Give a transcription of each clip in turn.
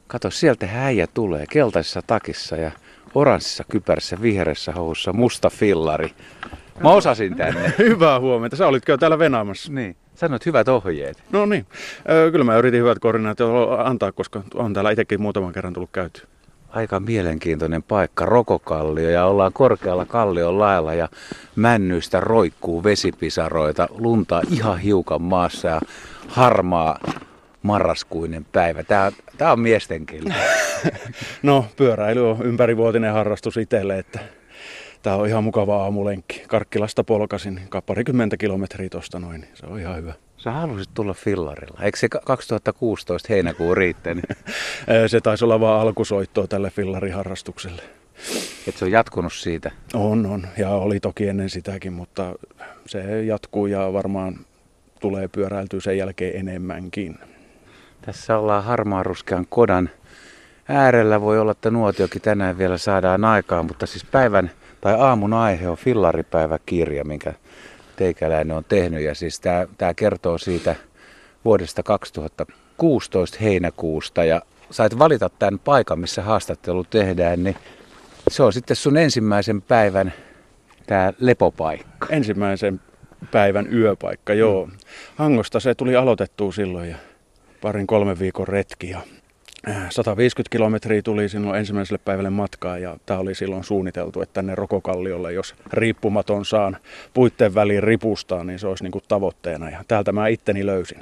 Kato, sieltä äijä tulee keltaisessa takissa ja oranssissa kypärässä, vihreässä housussa, musta fillari. Mä osasin tänne. Hyvää huomenta. Sä olitko täällä venaamassa? Niin. Sanoit hyvät ohjeet. No niin. Kyllä mä yritin hyvät koordinaatiot antaa, koska on täällä itsekin muutaman kerran tullut käytyä. Aika mielenkiintoinen paikka, Rokokallio, ja ollaan korkealla kallion laella ja männyistä roikkuu vesipisaroita, lunta ihan hiukan maassa ja harmaa marraskuinen päivä. Tää on miesten keli. No, pyöräily on ympärivuotinen harrastus itselle, että tää on ihan mukava aamulenkki. Karkkilasta polkasin parikymmentä kilometriä tosta noin, niin se on ihan hyvä. Sä halusit tulla fillarilla. Eikö se 2016 heinäkuun riittänyt? Se taisi olla vaan alkusoittoa tälle fillariharrastukselle. Et se on jatkunut siitä? On. Ja oli toki ennen sitäkin, mutta se jatkuu ja varmaan tulee pyöräiltyä sen jälkeen enemmänkin. Tässä ollaan harmaaruskean kodan äärellä. Voi olla, että nuotiokin tänään vielä saadaan aikaan, mutta siis päivän tai aamun aihe on fillaripäiväkirja, minkä teikäläinen on tehnyt. Ja siis tämä kertoo siitä vuodesta 2016 heinäkuusta. Ja sait valita tämän paikan, missä haastattelu tehdään, niin se on sitten sun ensimmäisen päivän tämä lepopaikka. Ensimmäisen päivän yöpaikka, joo. Hangosta se tuli aloitettua silloin ja 2-3 viikon retki. Ja 150 kilometriä tuli silloin ensimmäiselle päivälle matkaa ja tämä oli silloin suunniteltu, että tänne Rokokalliolle, jos riippumaton saan puitten väliin ripustaa, niin se olisi niin kuin tavoitteena. Ja täältä mä itteni löysin.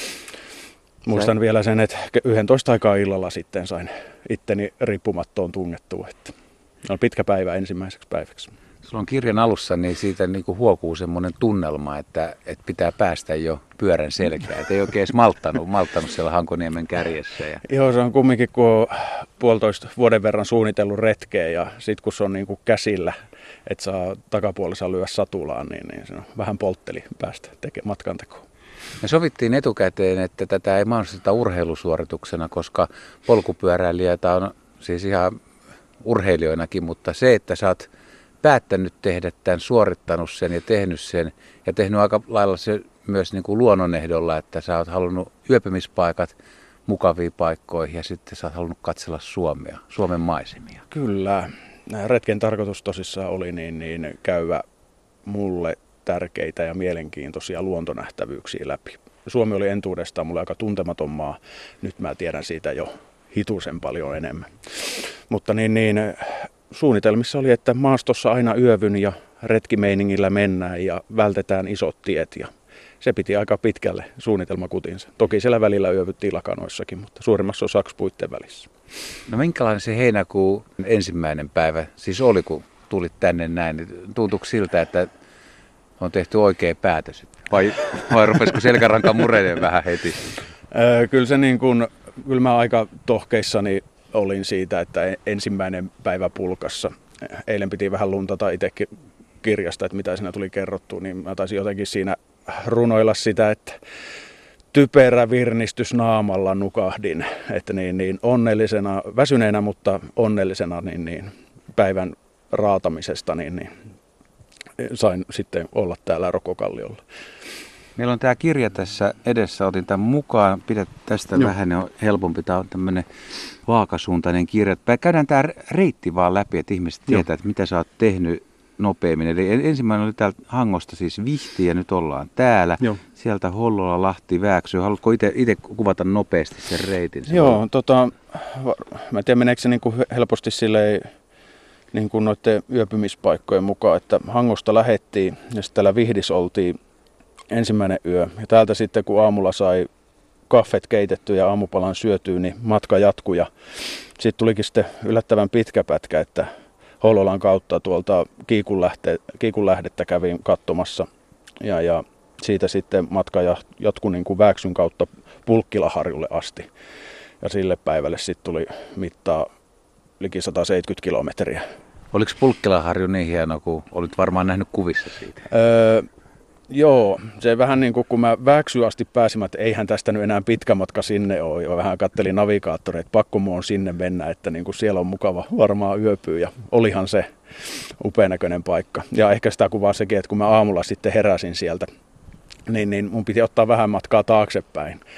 Muistan vielä sen, että 11 aikaa illalla sitten sain itteni riippumattoon tungettua. Että on pitkä päivä ensimmäiseksi päiväksi. Sulla on kirjan alussa, niin siitä niin kuin huokuu semmoinen tunnelma, että pitää päästä jo pyörän selkään. Et ei oikein edes malttanut siellä Hankoniemen kärjessä. Joo, se on kumminkin, kun on 1,5 vuoden verran suunnitellut retkeä ja sitten kun se on niin kuin käsillä, että saa takapuolessa lyö satulaan, niin se on vähän poltteli päästä matkan tekoon. Me sovittiin etukäteen, että tätä ei mahdollista urheilusuorituksena, koska polkupyöräilijätä on siis ihan urheilijoinakin, mutta se, että sä oot päättänyt tehdä tämän, suorittanut sen ja tehnyt aika lailla se myös niin kuin luonnonehdolla, että sä oot halunnut yöpymispaikat mukaviin paikkoihin ja sitten sä oot halunnut katsella Suomea, Suomen maisemia. Kyllä. Retken tarkoitus tosissaan oli niin käydä mulle tärkeitä ja mielenkiintoisia luontonähtävyyksiä läpi. Suomi oli entuudestaan mulle aika tuntematon maa. Nyt mä tiedän siitä jo hitusen paljon enemmän. Mutta suunnitelmissa oli, että maastossa aina yövyn ja retkimeiningillä mennään ja vältetään isot tiet. Ja se piti aika pitkälle suunnitelmakutinsa. Toki siellä välillä yövyttiin lakanoissakin, mutta suurimmassa osaksi puitten välissä. No minkälainen se heinäkuun ensimmäinen päivä siis oli, kun tulit tänne näin? Tuntuuko siltä, että on tehty oikea päätös? Vai rupesiko selkäranka mureneen vähän heti? Kyllä mä aika tohkeissani olin siitä, että ensimmäinen päivä pulkassa. Eilen piti vähän luntata itsekin kirjasta, että mitä siinä tuli kerrottua, niin mä taisin jotenkin siinä runoilla sitä, että typerä virnistys naamalla nukahdin. Että onnellisena, väsyneenä, mutta onnellisena päivän raatamisesta sain sitten olla täällä Rokokalliolla. Meillä on tämä kirja tässä edessä, otin tämän mukaan, pidät tästä vähän, on helpompi, tämä on tämmöinen vaakasuuntainen kirja. Käydään tämä reitti vaan läpi, että ihmiset tietää, että mitä sä oot tehnyt nopeammin. Eli ensimmäinen oli täältä Hangosta siis Vihti ja nyt ollaan täällä. Joo. Sieltä Hollola, Lahti, Vääksy. Haluatko itse kuvata nopeasti sen reitin? Joo, mä en tiedä meneekö se helposti silleen noiden yöpymispaikkojen mukaan, että Hangosta lähettiin ja sitten täällä Vihdissä oltiin ensimmäinen yö. Ja täältä sitten kun aamulla sai kahvet keitetty ja aamupalan syötyä, niin matka jatkui. Ja sitten tulikin sitten yllättävän pitkä pätkä, että Hollolan kautta tuolta Kiikunlähdettä kävin katsomassa. Ja siitä sitten matka jatkui niin kuin Vääksyn kautta Pulkkilaharjulle asti. Ja sille päivälle sitten tuli mittaa liki 170 kilometriä. Oliko Pulkkilaharju niin hieno, kun olit varmaan nähnyt kuvissa siitä? Joo, se vähän niin kuin kun mä Vääksyyn asti pääsin, että eihän tästä nyt enää pitkä matka sinne ole. Ja vähän kattelin navigaattoreita, että pakko mun on sinne mennä, että niin kuin siellä on mukava varmaan yöpyä. Ja olihan se upeanäköinen paikka. Ja ehkä sitä kuvaa sekin, että kun mä aamulla sitten heräsin sieltä, niin mun piti ottaa vähän matkaa taaksepäin.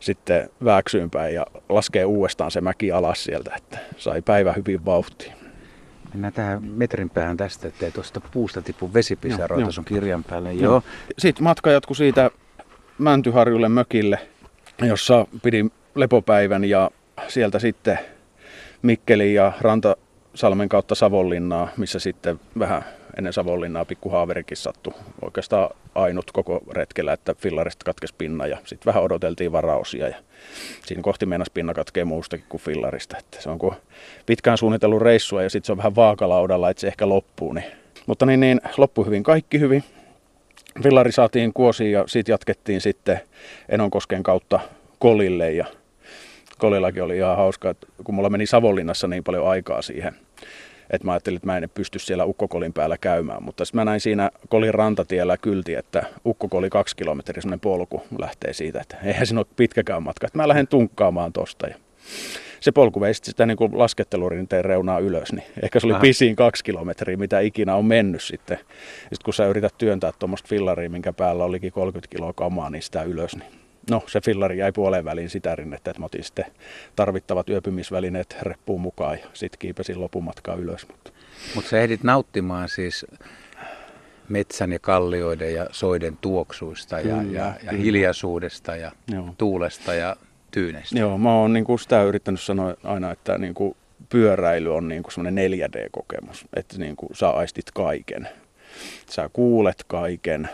sitten Vääksyynpäin ja laskee uudestaan se mäki alas sieltä, että sai päivä hyvin vauhtiin. Mennään tähän metrin päähän tästä, ettei tuosta puusta tipu vesipisaroita Joo. sun kirjan päälle. Joo. Sitten matka jatkui siitä Mäntyharjulle mökille, jossa pidi lepopäivän ja sieltä sitten Mikkelin ja Rantasalmen kautta Savonlinnaa, missä sitten vähän ennen Savonlinnaa pikku haaverikin sattui. Oikeastaan ainut koko retkellä, että fillarista katkesi pinna ja sitten vähän odoteltiin varaosia ja siinä kohti meinasi pinna katkee muustakin kuin fillarista. Että se on kuin pitkään suunnitellut reissua ja sitten se on vähän vaakalaudalla, että se ehkä loppuu. Mutta niin loppui hyvin, kaikki hyvin. Fillari saatiin Kuosiin ja siitä jatkettiin sitten Enonkosken kautta Kolille ja Kolillakin oli ihan hauskaa, että kun mulla meni Savonlinnassa niin paljon aikaa siihen, että mä ajattelin, että mä en pysty siellä Ukkokolin päällä käymään, mutta sitten mä näin siinä Kolin rantatiellä kylti, että Ukkokoli 2 kilometriä, semmoinen polku lähtee siitä, että eihän siinä ole pitkäkään matka, että mä lähden tunkkaamaan tosta. Ja se polku vei sitä niin kuin laskettelurinteen reunaa ylös, niin ehkä se oli pisin 2 kilometriä, mitä ikinä on mennyt sitten. Sitten kun sä yrität työntää tuommoista fillaria, minkä päällä olikin 30 kiloa kamaa, niin sitä ylös, niin no, se fillari jäi puoleen väliin sitä rinnettä, että mä otin sitten tarvittavat yöpymisvälineet reppuun mukaan ja sitten kiipesin lopun matkaa ylös. Mutta sä ehdit nauttimaan siis metsän ja kallioiden ja soiden tuoksuista ja hiljaisuudesta ja tuulesta ja tyynestä. Joo, mä oon niin kuin sitä yrittänyt sanoa aina, että niin kuin pyöräily on niin kuin semmoinen 4D-kokemus, että niin kuin sä aistit kaiken. Sä kuulet kaiken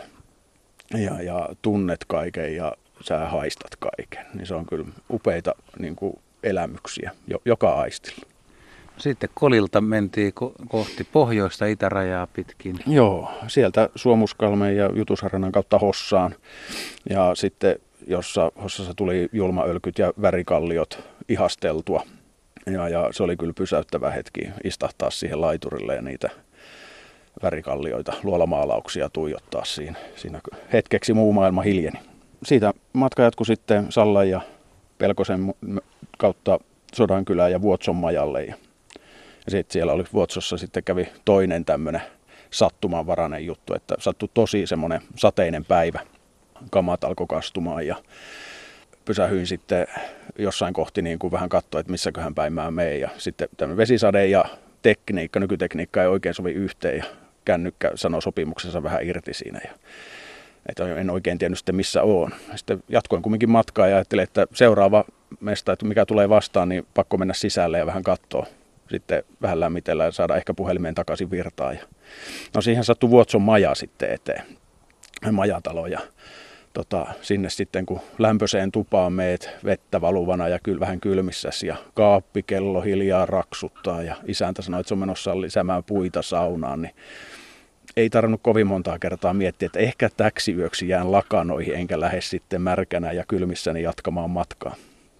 ja tunnet kaiken ja sä haistat kaiken. Niin se on kyllä upeita niin kuin elämyksiä joka aistilla. Sitten Kolilta mentiin kohti pohjoista itärajaa pitkin. Joo, sieltä Suomuskalmen ja Jutusharanan kautta Hossaan. Ja sitten Hossassa tuli julmaölkyt ja värikalliot ihasteltua. Ja se oli kyllä pysäyttävä hetki istahtaa siihen laiturille ja niitä värikallioita, luolamaalauksia tuijottaa siinä hetkeksi muu maailma hiljeni. Siitä matka jatkui sitten Sallan ja Pelkosen kautta Sodankylään ja Vuotsonmajalle. Ja sitten siellä oli Vuotsossa sitten kävi toinen tämmöinen sattumanvarainen juttu, että sattui tosi semmoinen sateinen päivä. Kamat alkoi kastumaan ja pysähyin sitten jossain kohti niin kuin vähän katsoa, että missäköhän päin mä menen. Ja sitten tämmöinen vesisade ja nykytekniikka ei oikein sovi yhteen ja kännykkä sanoi sopimuksensa vähän irti siinä. Että en oikein tiennyt sitten missä oon. Sitten jatkoin kumminkin matkaa ja ajattelin, että seuraava mesta, että mikä tulee vastaan, niin pakko mennä sisälle ja vähän katsoa. Sitten vähän lämmitellä ja saada ehkä puhelimeen takaisin virtaan. No siihen sattui Vuotson maja sitten eteen, majatalo ja sinne sitten kun lämpöiseen tupaan meet vettä valuvana ja vähän kylmissäsi ja kaappikello hiljaa raksuttaa ja isäntä sanoi, että se on menossa lisäämään puita saunaan, niin ei tarvinnut kovin montaa kertaa miettiä, että ehkä täksi yöksi jään lakanoihin enkä lähde sitten märkänä ja kylmissäni jatkamaan matkaa.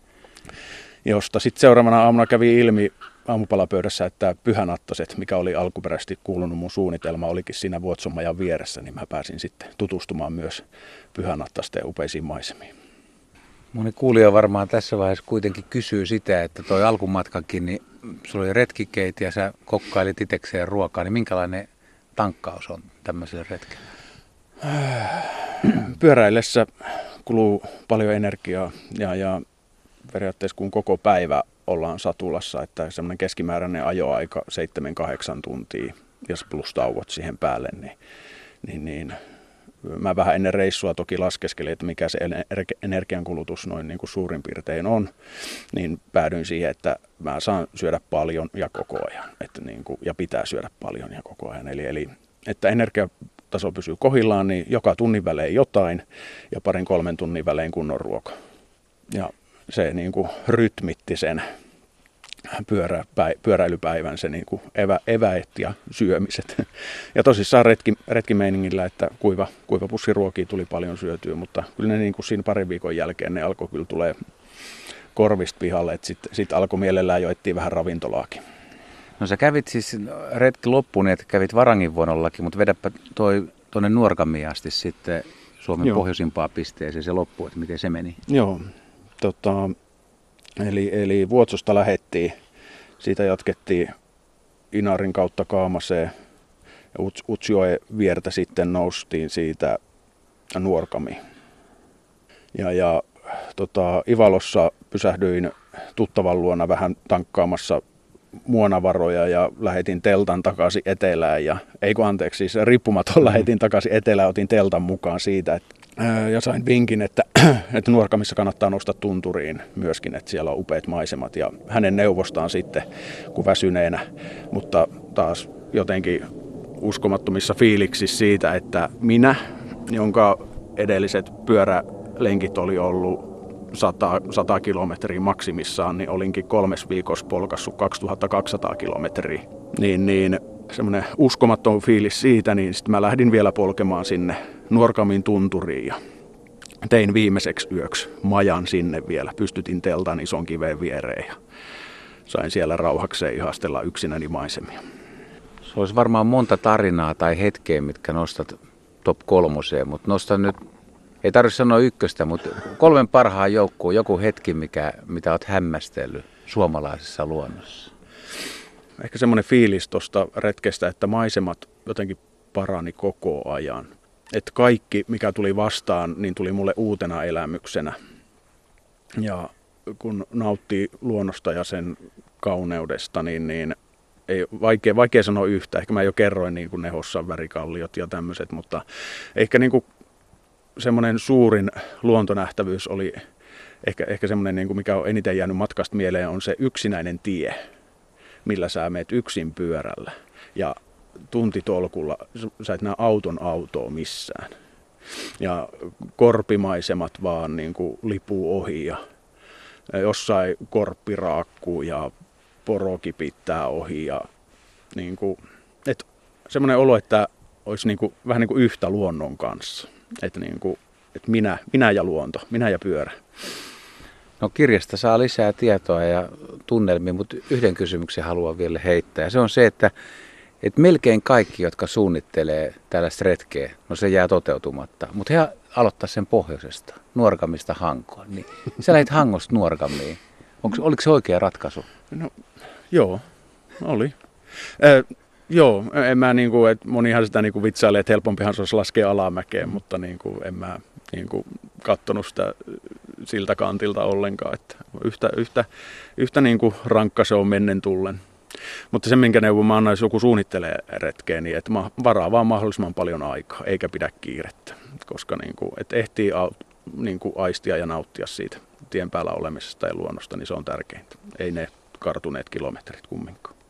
Josta sitten seuraavana aamuna kävi ilmi aamupalapöydässä, että Pyhänattaset, mikä oli alkuperäisesti kuulunut mun suunnitelma, olikin siinä Vuotsonmajan vieressä, niin mä pääsin sitten tutustumaan myös Pyhänattasten upeisiin maisemiin. Moni kuulija varmaan tässä vaiheessa kuitenkin kysyy sitä, että toi alkumatkakin, niin sulla oli retkikeit ja sä kokkailit itsekseen ruokaa, niin minkälainen tankkaus on tämmöiselle retkelle? Pyöräillessä kuluu paljon energiaa ja periaatteessa kun koko päivä ollaan satulassa, että semmoinen keskimääräinen ajoaika 7-8 tuntia ja plus tauot siihen päälle, niin mä vähän ennen reissua toki laskeskelin, että mikä se energiankulutus noin niin kuin suurin piirtein on, niin päädyin siihen, että mä saan syödä paljon ja koko ajan, ja pitää syödä paljon ja koko ajan, eli että energiataso pysyy kohdillaan, niin joka tunnin välein jotain ja 2-3 tunnin välein kunnon ruoka. Ja se niin kuin rytmitti sen pyöräilypäivän, se niin kuin eväet ja syömiset. Ja tosissaan retkimeiningillä, että kuiva pussi ruokia tuli paljon syötyä, mutta kyllä ne niin kuin siinä parin viikon jälkeen ne alkoi kyllä tulee korvista pihalle, että sitten alkoi mielellään jo etsiä vähän ravintolaakin. No sä kävit siis retki loppuun, että kävit Varanginvuonollakin, mutta vedäpä tuonne Nuorgamiin asti sitten Suomen pohjoisimpaan pisteeseen se loppu, että miten se meni? Joo, eli Vuotsosta lähdettiin, siitä jatkettiin Inarin kautta Kaamaseen ja Utsjoen viertä sitten noustiin siitä Nuorgamiin. Ja Ivalossa pysähdyin tuttavan luona vähän tankkaamassa muonavaroja ja lähetin teltan takaisin etelään. Siis riippumaton lähetin takaisin etelään, otin teltan mukaan siitä. Ja sain vinkin, että Nuorgamissa kannattaa nousta tunturiin myöskin, että siellä on upeat maisemat. Ja hänen neuvostaan sitten, kun väsyneenä, mutta taas jotenkin uskomattomissa fiiliksissä siitä, että minä, jonka edelliset pyörälenkit oli ollut 100 kilometriä maksimissaan, niin olinkin 3 viikossa polkassut 2200 kilometriä. Niin semmoinen uskomaton fiilis siitä, niin sitten mä lähdin vielä polkemaan sinne Nuorgamin tunturiin ja tein viimeiseksi yöksi majan sinne vielä. Pystytin teltan ison kiveen viereen ja sain siellä rauhakseen ihastella yksinäni maisemia. Se olisi varmaan monta tarinaa tai hetkeä, mitkä nostat top 3, mutta nostan nyt, ei tarvitse sanoa ykköstä, mutta 3 parhaan joukkuun joku hetki, mitä olet hämmästellyt suomalaisessa luonnossa. Ehkä semmoinen fiilis tuosta retkestä, että maisemat jotenkin parani koko ajan. Että kaikki, mikä tuli vastaan, niin tuli mulle uutena elämyksenä. Ja kun nauttii luonnosta ja sen kauneudesta, niin ei vaikea sanoa yhtä. Ehkä mä jo kerroin niin kuin ne Hossan värikalliot ja tämmöiset, mutta ehkä niin kuin semmoinen suurin luontonähtävyys oli ehkä semmoinen, niin kuin mikä on eniten jäänyt matkasta mieleen, on se yksinäinen tie, millä sä meet yksin pyörällä. Ja tuntitolkulla sä et näe autoa missään. Ja korpimaisemat vaan niin kuin lipuu ohi ja jossain korppi raakkuu ja poro kipittää ohi. Ja niin kuin, semmoinen olo, että olisi niin kuin, vähän niin kuin yhtä luonnon kanssa. Että niin kuin, että minä ja luonto, minä ja pyörä. No kirjasta saa lisää tietoa ja tunnelmia, mutta yhden kysymyksen haluan vielä heittää. Ja se on se, että melkein kaikki, jotka suunnittelee tällaista retkeä, no se jää toteutumatta. Mutta he aloittaa sen pohjoisesta, Nuorgamista Hankoon. Niin sä lähdit Hangosta Nuorgamiin. Oliko se oikea ratkaisu? No joo, oli. Joo, en mä niinku, että monihan sitä niinku vitsailee, että helpompihan se olisi laskea alamäkeen, mutta niinku, en mä niinku kattonut sitä siltä kantilta ollenkaan, että yhtä niinku rankka se on mennen tullen. Mutta se, minkä neuvon mä annan, jos joku suunnittelee retkeä, niin että varaa vaan mahdollisimman paljon aikaa, eikä pidä kiirettä, koska niinku, että ehtii niinku aistia ja nauttia siitä tien päällä olemisesta ja luonnosta, niin se on tärkeintä. Ei ne kartuneet kilometrit kumminkaan.